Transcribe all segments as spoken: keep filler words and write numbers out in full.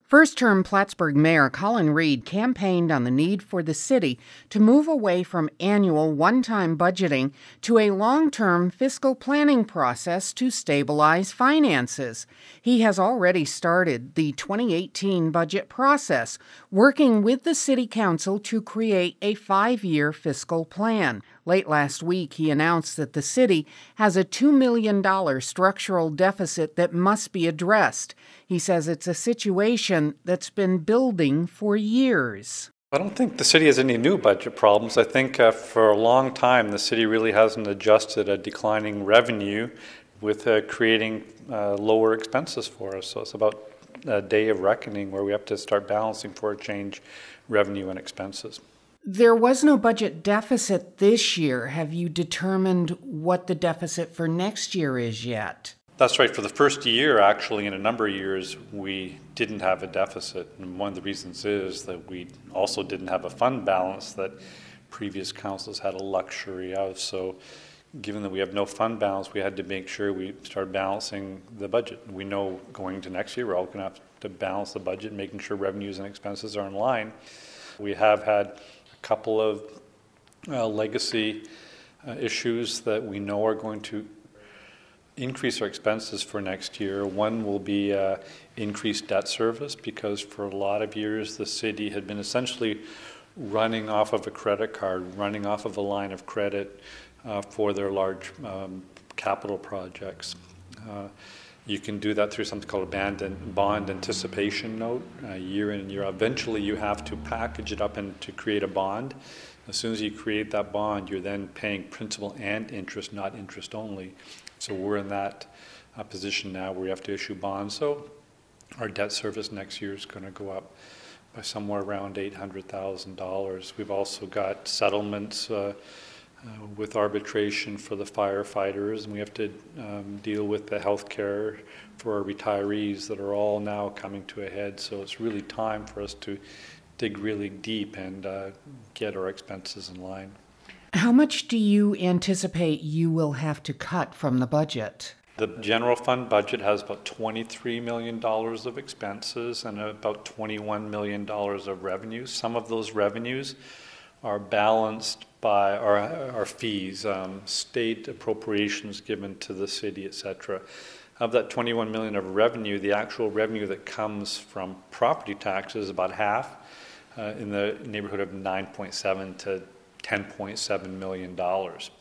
First-term Plattsburgh Mayor Colin Reed campaigned on the need for the city to move away from annual one-time budgeting to a long-term fiscal planning process to stabilize finances. He has already started the twenty eighteen budget process, working with the City Council to create a five-year fiscal plan. Late last week, he announced that the city has a two million dollars structural deficit that must be addressed. He says it's a situation that's been building for years. I don't think the city has any new budget problems. I think uh, for a long time, the city really hasn't adjusted a declining revenue with uh, creating uh, lower expenses for us. So it's about a day of reckoning where we have to start balancing for a change revenue and expenses. There was no budget deficit this year. Have you determined what the deficit for next year is yet? That's right. For the first year, actually, in a number of years, we didn't have a deficit. And one of the reasons is that we also didn't have a fund balance that previous councils had a luxury of. So given that we have no fund balance, we had to make sure we start balancing the budget. We know going to next year, we're all going to have to balance the budget, making sure revenues and expenses are in line. We have had a couple of uh, legacy uh, issues that we know are going to increase our expenses for next year. One will be uh, increased debt service, because for a lot of years the city had been essentially running off of a credit card, running off of a line of credit uh, for their large um, capital projects. Uh, you can do that through something called a bond, and bond anticipation note, uh, year in and year out. Eventually you have to package it up and to create a bond. As soon as you create that bond, you're then paying principal and interest, not interest only. So we're in that uh, position now where we have to issue bonds. So our debt service next year is going to go up by somewhere around eight hundred thousand dollars. We've also got settlements uh, uh, with arbitration for the firefighters, and we have to um, deal with the health care for our retirees that are all now coming to a head. So it's really time for us to dig really deep and uh, get our expenses in line. How much do you anticipate you will have to cut from the budget? The general fund budget has about twenty-three million dollars of expenses and about twenty-one million dollars of revenues. Some of those revenues are balanced by our, our fees, um, state appropriations given to the city, et cetera. Of that twenty-one million dollars of revenue, the actual revenue that comes from property taxes is about half, uh, in the neighborhood of nine point seven to ten point seven million dollars.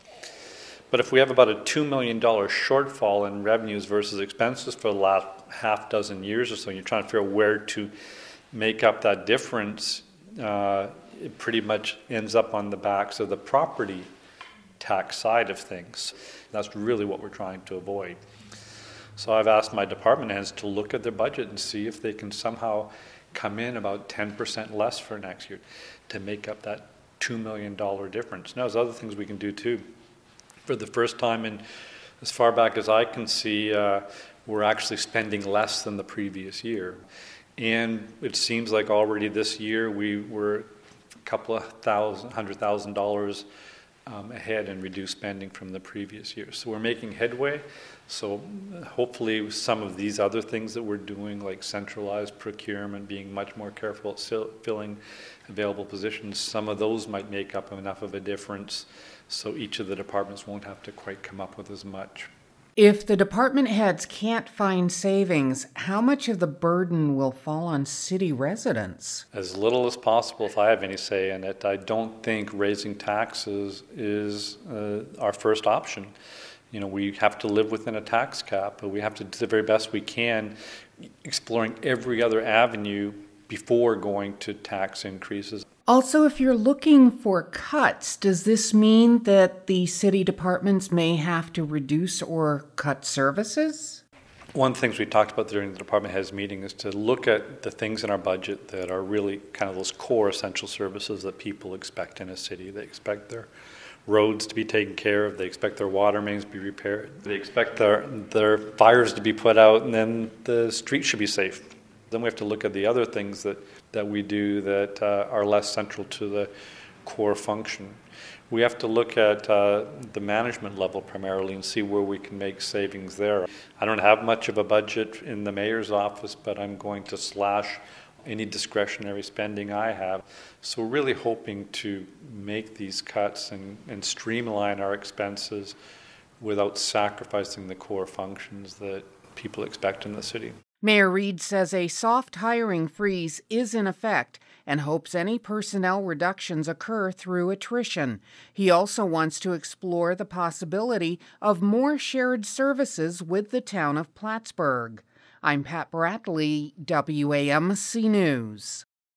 But if we have about a two million dollars shortfall in revenues versus expenses for the last half dozen years or so, and you're trying to figure out where to make up that difference, uh, it pretty much ends up on the backs of the property tax side of things. That's really what we're trying to avoid. So I've asked my department heads to look at their budget and see if they can somehow come in about ten percent less for next year to make up that two million dollars difference. Now, there's other things we can do too. For the first time in as far back as I can see, uh, we're actually spending less than the previous year. And it seems like already this year we were a couple of thousand, hundred thousand dollars um, ahead in reduced spending from the previous year. So we're making headway. So hopefully some of these other things that we're doing, like centralized procurement, being much more careful at filling available positions, some of those might make up enough of a difference so each of the departments won't have to quite come up with as much. If the department heads can't find savings, how much of the burden will fall on city residents? As little as possible, if I have any say in it. I don't think raising taxes is uh, our first option. You know, we have to live within a tax cap, but we have to do the very best we can, exploring every other avenue before going to tax increases. Also, if you're looking for cuts, does this mean that the city departments may have to reduce or cut services? One of the things we talked about during the department heads meeting is to look at the things in our budget that are really kind of those core essential services that people expect in a city. They expect their roads to be taken care of, they expect their water mains to be repaired, they expect their, their fires to be put out, and then the streets should be safe. Then we have to look at the other things that, that we do that uh, are less central to the core function. We have to look at uh, the management level primarily and see where we can make savings there. I don't have much of a budget in the mayor's office, but I'm going to slash any discretionary spending I have. So we're really hoping to make these cuts and, and streamline our expenses without sacrificing the core functions that people expect in the city. Mayor Reed says a soft hiring freeze is in effect and hopes any personnel reductions occur through attrition. He also wants to explore the possibility of more shared services with the town of Plattsburgh. I'm Pat Bradley, W A M C News.